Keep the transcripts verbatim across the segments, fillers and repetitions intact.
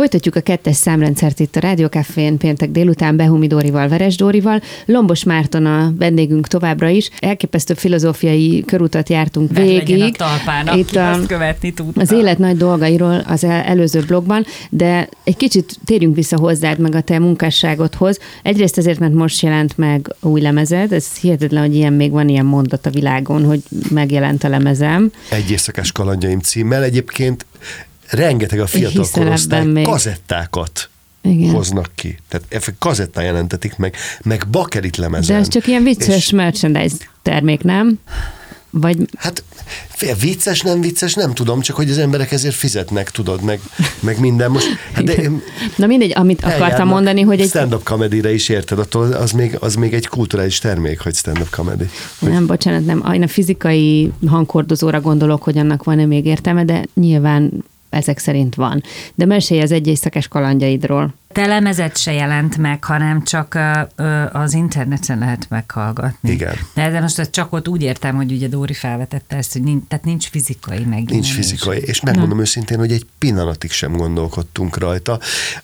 Folytatjuk a kettes számrendszert itt a Rádió Cafén péntek délután Behumi Dórival, Veres Dórival. Lombos Márton a vendégünk továbbra is. Elképesztő filozófiai körutat jártunk végig. A talpának, itt a, azt követni tudta. Az élet nagy dolgairól az előző blogban, de egy kicsit térjünk vissza hozzád, meg a te munkásságodhoz. Egyrészt azért, mert most jelent meg új lemezed, ez hihetetlen, hogy ilyen még van ilyen mondat a világon, hogy megjelent a lemezem. Egy éjszakás kalandjaim címmel egyébként rengeteg a fiatal korosztály kazettákat igen. hoznak ki. Tehát kazettán jelentetik meg, meg bakelit lemezen. De ez csak ilyen vicces és... merchandise termék, nem? Vagy... Hát vicces, nem vicces, nem tudom, csak hogy az emberek ezért fizetnek, tudod, meg, meg minden most. Hát de, na mindegy, amit akartam mondani, hogy egy... Stand-up comedy-re is érted, attól az még, az még egy kulturális termék, hogy stand-up comedy. Hogy... Nem, bocsánat, nem. Én a fizikai hangkordozóra gondolok, hogy annak van-e még értelme, de nyilván ezek szerint van. De mesélj az egy éjszakás kalandjaidról. Te lemezet se jelent meg, hanem csak az interneten lehet meghallgatni. Igen. De, de most csak ott úgy értem, hogy ugye Dóri felvetette ezt, hogy nincs, tehát nincs fizikai megjelenés. Nincs fizikai, és megmondom Na. őszintén, hogy egy pillanatig sem gondolkodtunk rajta.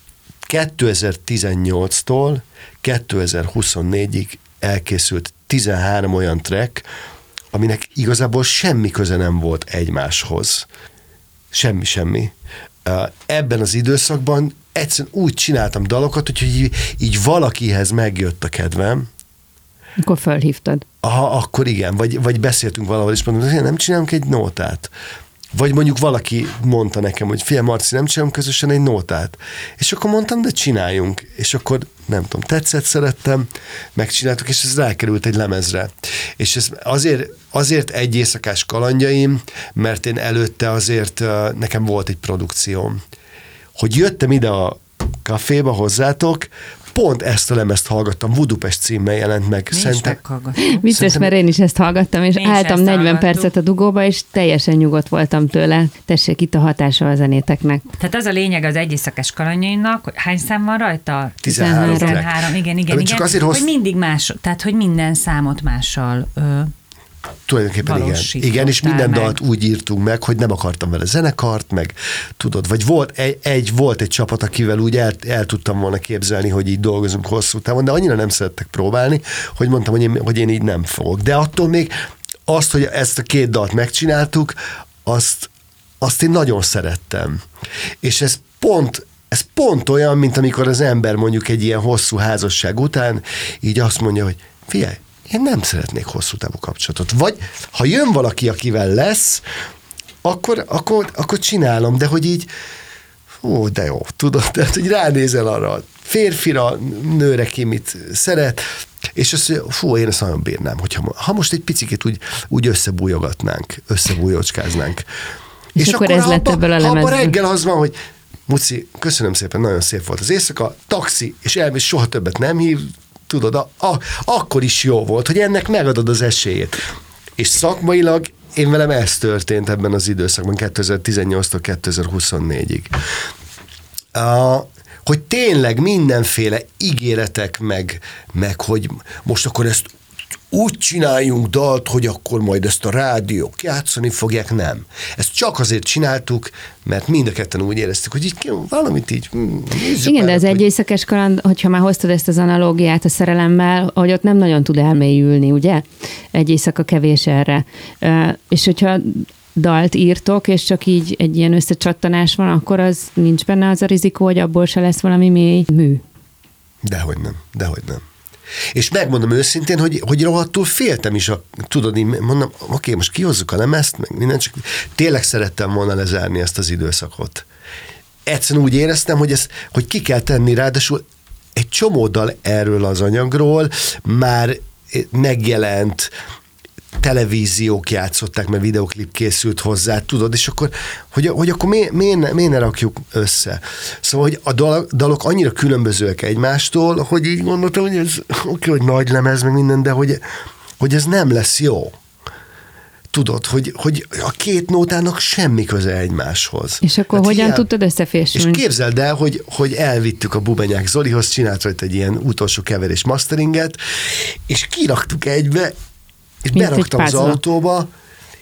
kétezer-tizennyolctól kétezer-huszonnégyig elkészült tizenhárom olyan track, aminek igazából semmi köze nem volt egymáshoz. Semmi, semmi. Ebben az időszakban egyszerűen úgy csináltam dalokat, hogy így, így valakihez megjött a kedvem. Akkor felhívtad. Aha, akkor igen. Vagy, vagy beszéltünk valahol, és mondom, hogy nem csinálunk egy nótát. Vagy mondjuk valaki mondta nekem, hogy figyelj Marci, nem csinálunk közösen egy nótát. És akkor mondtam, de csináljunk. És akkor nem tudom, tetszett, szerettem, megcsináltuk, és ez rákerült egy lemezre. És ez azért, azért egy éjszakás kalandjaim, mert én előtte azért nekem volt egy produkcióm. Hogy jöttem ide a kaféba hozzátok, pont ezt a lemezt hallgattam, Budapest címmel jelent meg. Szerintem... Vicces, Szerintem... mert én is ezt hallgattam, és én álltam negyven percet a dugóba, és teljesen nyugodt voltam tőle. Tessék, itt a hatása a zenéteknek. Tehát az a lényeg az egy éjszakás kalandjainak, hogy hány szám van rajta? tizenhárom. tizenhárom, igen, igen, igen. Azért hogy hossz... mindig más, tehát hogy minden számot mással... Ö... Tulajdonképpen igen. Igen, és minden meg. Dalt úgy írtunk meg, hogy nem akartam vele zenekart, meg tudod, vagy volt egy, egy, volt egy csapat, akivel úgy el, el tudtam volna képzelni, hogy így dolgozunk hosszú távon, de annyira nem szerettek próbálni, hogy mondtam, hogy én, hogy én így nem fogok. De attól még azt, hogy ezt a két dalt megcsináltuk, azt, azt én nagyon szerettem. És ez pont Ez pont olyan, mint amikor az ember mondjuk egy ilyen hosszú házasság után így azt mondja, hogy figyelj, én nem szeretnék hosszú távú kapcsolatot. Vagy ha jön valaki, akivel lesz, akkor, akkor, akkor csinálom, de hogy így, ó, de jó, tudod, tehát, hogy ránézel arra a férfira, nőre ki mit szeret, és azt mondja, fú, én ezt nagyon bírnám, hogyha ha most egy picit úgy, úgy összebújogatnánk, összebújocskáznánk. És, és akkor, akkor ez lett ebből a lemezből. Abban reggel az van, hogy Muci, köszönöm szépen, nagyon szép volt az éjszaka, taxi, és elmész, soha többet nem hív, tudod, a, a, akkor is jó volt, hogy ennek megadod az esélyét. És szakmailag én velem ez történt ebben az időszakban, kétezer-tizennyolctól kétezer-huszonnégyig. Uh, hogy tényleg mindenféle ígéretek, meg, meg hogy most akkor ezt úgy csináljunk dalt, hogy akkor majd ezt a rádiók játszani fogják, nem. Ezt csak azért csináltuk, mert mind a ketten úgy éreztük, hogy így valamit így igen, de ez hogy... egy éjszakás kaland, hogyha már hoztad ezt az analógiát a szerelemmel, hogy ott nem nagyon tud elmélyülni, ugye? Egy éjszaka kevés erre. És hogyha dalt írtok, és csak így egy ilyen összecsattanás van, akkor az nincs benne az a rizikó, hogy abból se lesz valami mély mű. Dehogy nem, dehogy nem. És megmondom őszintén, hogy, hogy rohadtul féltem is, a, tudod, én mondom, oké, most kihozzuk a lemezt, meg minden, csak tényleg szerettem volna lezárni ezt az időszakot. Egyszerűen úgy éreztem, hogy, ez, hogy ki kell tenni, ráadásul egy csomó dal erről az anyagról már megjelent, televíziók játszották, mert videoklip készült hozzá, tudod, és akkor, hogy, hogy akkor miért, miért, miért ne rakjuk össze? Szóval, hogy a dalok annyira különbözőek egymástól, hogy így gondoltam, hogy ez oké, hogy nagy lemez, meg minden, de hogy, hogy ez nem lesz jó. Tudod, hogy, hogy a két nótának semmi köze egymáshoz. És akkor hát hogyan ilyen, tudtad összefésülni? És képzeld el, hogy, hogy elvittük a Bubenyák Zolihoz, csinált rajta egy ilyen utolsó keverés masteringet, és kiraktuk egybe, és mint beraktam az autóba,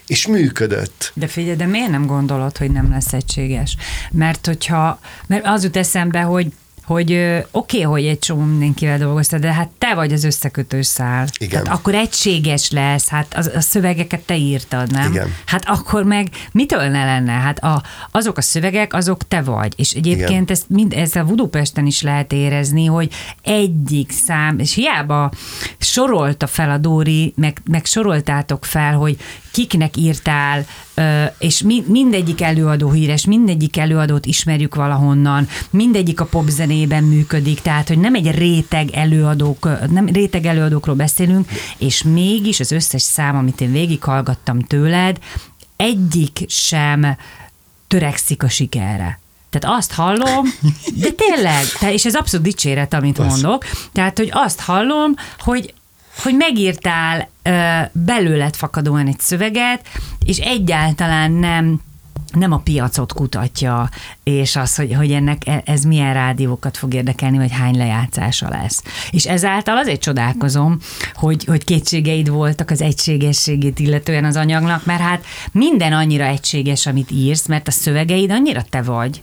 és működött. De figyelj, de miért nem gondolod, hogy nem lesz egységes? Mert hogyha, mert az jut eszembe, hogy hogy oké, okay, hogy egy csomó mindenkivel dolgoztad, de hát te vagy az összekötő szál. Igen. Tehát akkor egységes lesz, hát az, a szövegeket te írtad, nem? Igen. Hát akkor meg mitől ne lenne? Hát a, azok a szövegek, azok te vagy. És egyébként Igen. ezt, mind, ezt a Budapesten is lehet érezni, hogy egyik szám, és hiába sorolta fel a Dóri, meg, meg soroltátok fel, hogy kiknek írtál, és mindegyik előadó híres, mindegyik előadót ismerjük valahonnan, mindegyik a popzenében működik, tehát, hogy nem egy réteg előadók, nem réteg előadókról beszélünk, és mégis az összes szám, amit én végighallgattam tőled, egyik sem törekszik a sikerre. Tehát azt hallom, de tényleg, és ez abszolút dicséret, amit mondok, tehát, hogy azt hallom, hogy hogy megírtál uh, belőled fakadóan egy szöveget, és egyáltalán nem, nem a piacot kutatja, és az, hogy, hogy ennek ez milyen rádiókat fog érdekelni, vagy hány lejátszása lesz. És ezáltal azért csodálkozom, hogy, hogy kétségeid voltak az egységességét illetően az anyagnak, mert hát minden annyira egységes, amit írsz, mert a szövegeid annyira te vagy.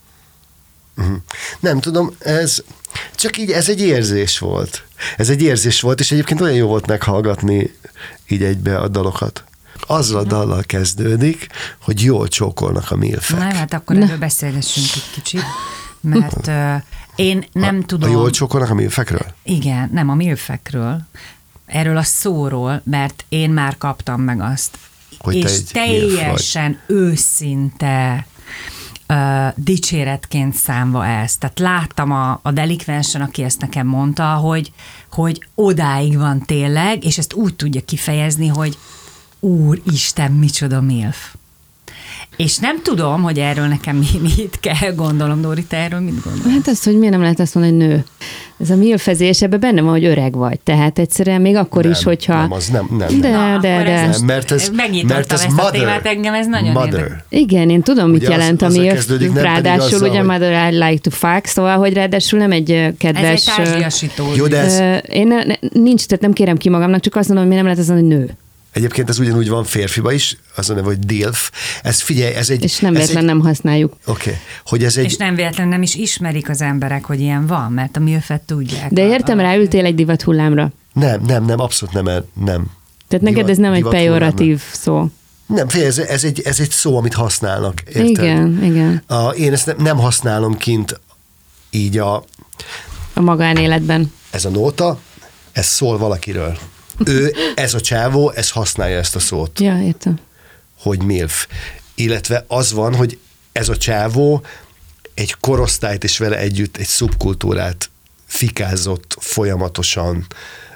Uh-huh. Nem tudom, ez csak így, ez egy érzés volt. Ez egy érzés volt, és egyébként olyan jó volt meghallgatni így egybe a dalokat. Azzal a dallal kezdődik, hogy jól csókolnak a milfek. Na, hát akkor erről beszélgessünk egy kicsit, mert uh, én nem a, tudom... A jól csókolnak a milfekről? Igen, nem a milfekről, erről a szóról, mert én már kaptam meg azt. Hogy és teljesen őszinte Uh, dicséretként számva ezt. Tehát láttam a, a delikvensen, aki ezt nekem mondta, hogy, hogy odáig van tényleg, és ezt úgy tudja kifejezni, hogy Úristen, micsoda milf. És nem tudom, hogy erről nekem mi, mit kell gondolom. Dóri, te erről mit gondolsz? Hát az, hogy miért nem lehet azt mondani, hogy nő. Ez a milfezés, ebben benne van, hogy öreg vagy. Tehát egyszerűen még akkor nem, is, hogyha... Nem, az nem, nem. De, nem. de, de. Ez, mert ez, mert ez ezt mother, a témát, engem ez nagyon mother. érdekel. Igen, én tudom, mit ugye jelent az, a milf. Ráadásul ugye hogy... mother I like to fuck, szóval, hogy ráadásul nem egy kedves... Ez egy társiasító. Jó, de ez... Én ne, nincs, tehát nem kérem ki magamnak, csak azt mondom, hogy mi nem lehet az, hogy nő. Egyébként ez ugyanúgy van férfiba is, az a neve, hogy dilf. Ez figyelj, ez egy... És nem véletlen egy... nem használjuk. Oké. Okay. Hogy ez egy... És nem véletlen nem is ismerik az emberek, hogy ilyen van, mert a milfet tudják. De értem, a... ráültél egy divat hullámra. Nem, nem, nem, abszolút nem. nem. Tehát neked ez nem egy pejoratív szó. Nem, figyelj, ez, ez, egy, ez egy szó, amit használnak. Érted? Igen, igen. A, én ezt nem, nem használom kint így a... A magánéletben. Ez a nóta, ez szól valakiről. Ő, ez a csávó, ez használja ezt a szót. Ja, értem. Hogy milf. Illetve az van, hogy ez a csávó egy korosztályt és vele együtt egy szubkultúrát fikázott folyamatosan.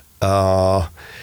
Uh,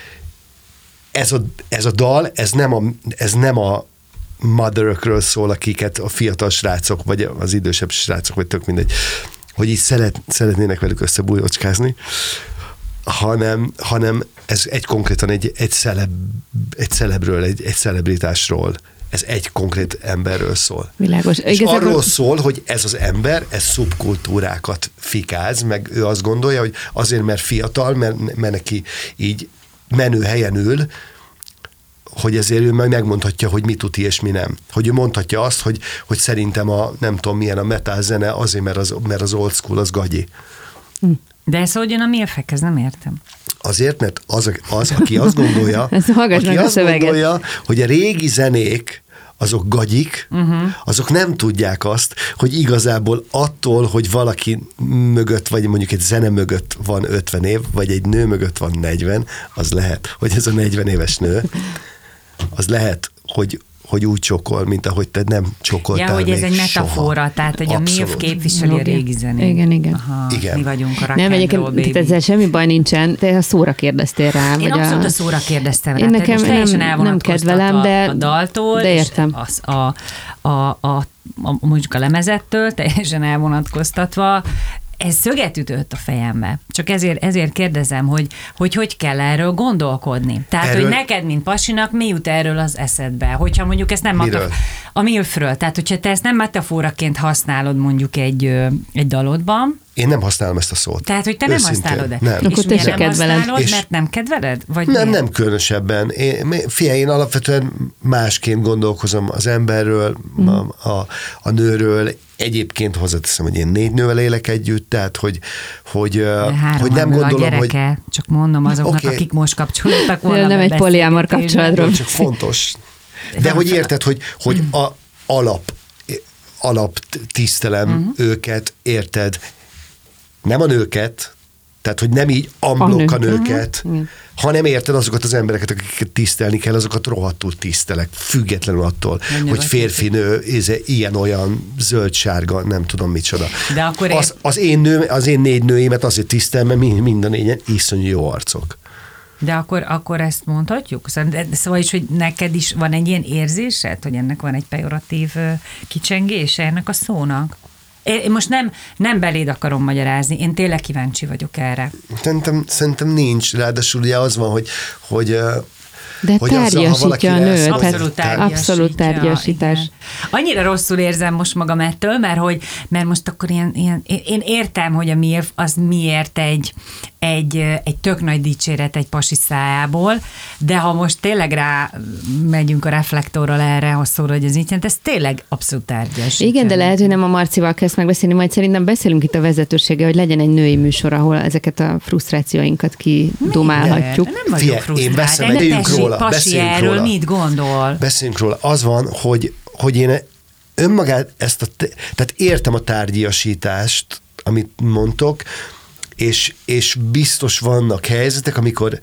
ez, a, ez a dal, ez nem a, ez nem a motherökről szól, akiket a fiatal srácok, vagy az idősebb srácok, vagy tök mindegy, hogy így szeret, szeretnének velük összebújócskázni, hanem, hanem ez egy konkrétan egy, egy, celeb, egy celebről, egy, egy celebritásról. Ez egy konkrét emberről szól. Világos. És Igazából... arról szól, hogy ez az ember, ez szubkultúrákat fikáz, meg ő azt gondolja, hogy azért, mert fiatal, mert, mert neki így menő helyen ül, hogy ezért ő meg megmondhatja, hogy mi tuti és mi nem. Hogy ő mondhatja azt, hogy, hogy szerintem a nem tudom milyen a metal zene azért, mert az, mert az old school az gagyi. Hm. De ez hogy jön a milfekhez, nem értem. Azért, mert az, az aki azt gondolja, aki azt gondolja, hogy a régi zenék azok gagyik, uh-huh. azok nem tudják azt, hogy igazából attól, hogy valaki mögött, vagy mondjuk egy zene mögött van ötven év, vagy egy nő mögött van negyven, az lehet, hogy ez a negyven éves nő, az lehet, hogy hogy úgy csokol, mint ahogy te nem csokoltál. Ja, hogy ez egy metafora, soha. tehát hogy abszolút. A milf képviseli a régi zenét. Igen, igen. Aha, igen. Mi vagyunk a rock nem, and roll, baby. ezzel semmi baj nincsen, te a szóra kérdeztél rá. Én vagy abszolút a... a szóra kérdeztem rá. Én nekem nem, nem kedvelem, de, a daltól, de értem. És az, a, a, a, a, mondjuk a lemezettől, teljesen elvonatkoztatva, ez szöget ütött a fejembe. Csak ezért, ezért kérdezem, hogy, hogy hogy kell erről gondolkodni. Tehát, erről... hogy neked, mint pasinak, mi jut erről az eszedbe? Hogyha mondjuk ezt nem... Miről? A milfről. Tehát, hogyha te ezt nem metaforaként használod mondjuk egy, egy dalodban, Én nem használom ezt a szót. Tehát, hogy te nem használod ezt. Nem. Akkor te se kedveled. Használod, mert nem kedveled? Vagy nem, miért? nem különösebben. Én, figyelj, én alapvetően másként gondolkozom az emberről, mm. a, a, a nőről. Egyébként hozzáteszem, hogy én négy nővel élek együtt, tehát, hogy, hogy, hogy nem gondolom, a gyereke, hogy... Csak mondom azoknak, okay. akik most kapcsolódtak volna. Nem egy poliámor kapcsolatról. Csak fontos. De hogy érted, hogy, hogy a alap, alap tisztelem uh-huh. őket, érted? Nem a nőket, tehát, hogy nem így amblok a, a nőket, uh-huh. hanem érted azokat az embereket, akiket tisztelni kell, azokat rohadtul tisztelek, függetlenül attól, Mennyire hogy férfi, nő, ilyen-olyan, zöld-sárga, nem tudom micsoda. De akkor az, az, én nő, az én négy nőimet azért tisztelem, mert mind a négyen iszonyú jó arcok. De akkor, akkor ezt mondhatjuk? Szóval is, hogy neked is van egy ilyen érzésed, hogy ennek van egy pejoratív kicsengése ennek a szónak? Én most nem, nem beléd akarom magyarázni, én tényleg kíváncsi vagyok erre. Szerintem, szerintem nincs, ráadásul ugye az van, hogy, hogy de hogy tárgyasítja a nőt. Abszolút tárgyasítja. Abszolút tárgyasítás. Igen. Annyira rosszul érzem most magam ettől, mert, hogy, mert most akkor ilyen, ilyen, én értem, hogy a MILF az miért egy, egy, egy tök nagy dicséret egy pasi szájából, de ha most tényleg rá megyünk a reflektorral erre a szóra, hogy ez így jelent, ez tényleg abszolút tárgyasítja. Igen, de lehet, hogy nem a Marcival kezd megbeszélni, majd szerintem beszélünk itt a vezetősége, hogy legyen egy női műsor, ahol ezeket a frusztrációinkat kidumálhatjuk. Nem vagyok frusztrált. Pasi, erről róla. Mit gondol? Beszéljünk róla. Az van, hogy, hogy én önmagát ezt a, tehát értem a tárgyasítást, amit mondtok, és, és biztos vannak helyzetek, amikor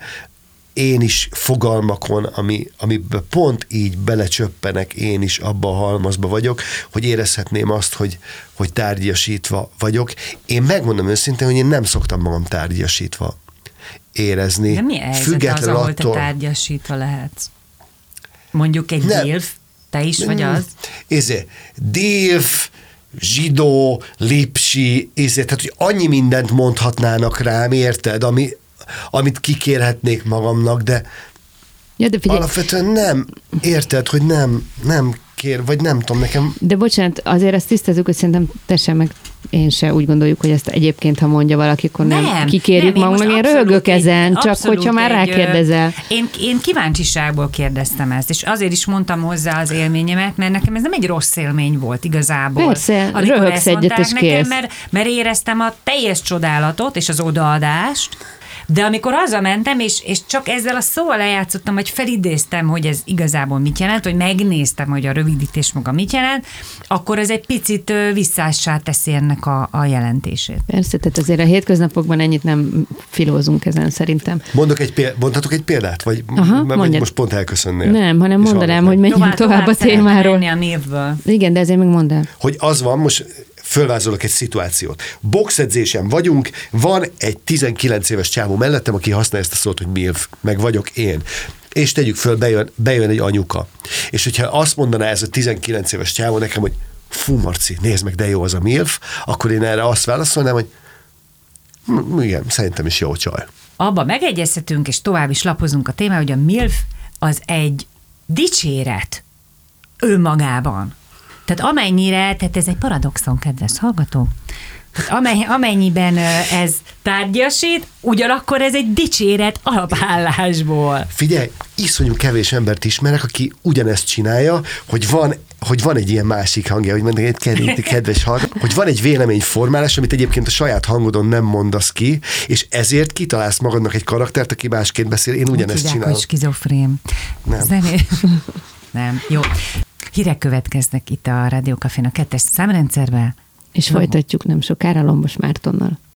én is fogalmakon, ami, amiben pont így belecsöppenek, én is abba a halmazba vagyok, hogy érezhetném azt, hogy, hogy tárgyasítva vagyok. Én megmondom őszintén, hogy én nem szoktam magam tárgyasítva érezni. De mi helyzet az, ahol attól... te tárgyasítva lehetsz? Mondjuk egy dilf, te is vagy az? Ezért, dilf, zsidó, lipsi, ezért, tehát, hogy annyi mindent mondhatnának rám, érted, ami, amit kikérhetnék magamnak, de, ja, de figyelj, alapvetően nem, érted, hogy nem, nem kér, vagy nem tudom, nekem... De bocsánat, azért azt tisztázzuk, hogy szerintem te sem, meg én se úgy gondoljuk, hogy ezt egyébként, ha mondja valaki, akkor nem, nem kikérjük nem, magunknak. Én, én röhögök ezen, csak hogyha már rákérdezel. Én, én kíváncsiságból kérdeztem ezt, és azért is mondtam hozzá az élményemet, mert nekem ez nem egy rossz élmény volt igazából. Persze, röhögsz egyet, és kész. Mert, mert éreztem a teljes csodálatot és az odaadást, de amikor hazamentem, és, és csak ezzel a szóval eljátszottam, vagy felidéztem, hogy ez igazából mit jelent, vagy megnéztem, hogy a rövidítés maga mit jelent, akkor ez egy picit visszássá teszi ennek a, a jelentését. Persze, tehát azért a hétköznapokban ennyit nem filózunk ezen szerintem. Mondok egy példát, mondhatok egy példát? Vagy, Aha, vagy most pont elköszönnél? Nem, hanem mondanám, hogy menjünk tovább, tovább a témáról. A Igen, de ezért még mondd el. Hogy az van, most fölvázolok egy szituációt. Boxedzésen vagyunk, van egy tizenkilenc éves csávó mellettem, aki használja ezt a szót, hogy milf, meg vagyok én. És tegyük föl, bejön, bejön egy anyuka. És hogyha azt mondaná ez a tizenkilenc éves csávó nekem, hogy fú, Marci, nézd meg, de jó az a milf, akkor én erre azt válaszolnám, hogy igen, szerintem is jó csaj. Abba megegyezhetünk, és tovább is lapozunk a témát, hogy a milf az egy dicséret önmagában. Tehát amennyire, tehát ez egy paradoxon, kedves hallgató, tehát amely, amennyiben ez tárgyasít, ugyanakkor ez egy dicséret alapállásból. Figyelj, iszonyú kevés embert ismerek, aki ugyanezt csinálja, hogy van, hogy van egy ilyen másik hangja, hogy mondjuk egy kedves hallgató, hogy van egy véleményformálás, amit egyébként a saját hangodon nem mondasz ki, és ezért kitalálsz magadnak egy karaktert, aki másként beszél. Én ugyanezt csinálom. Hogy skizofrén. Nem. Nem, jó. Hírek következnek itt a Rádió Cafén a kettes számrendszerben. És folytatjuk nem sokára Lombos Mártonnal.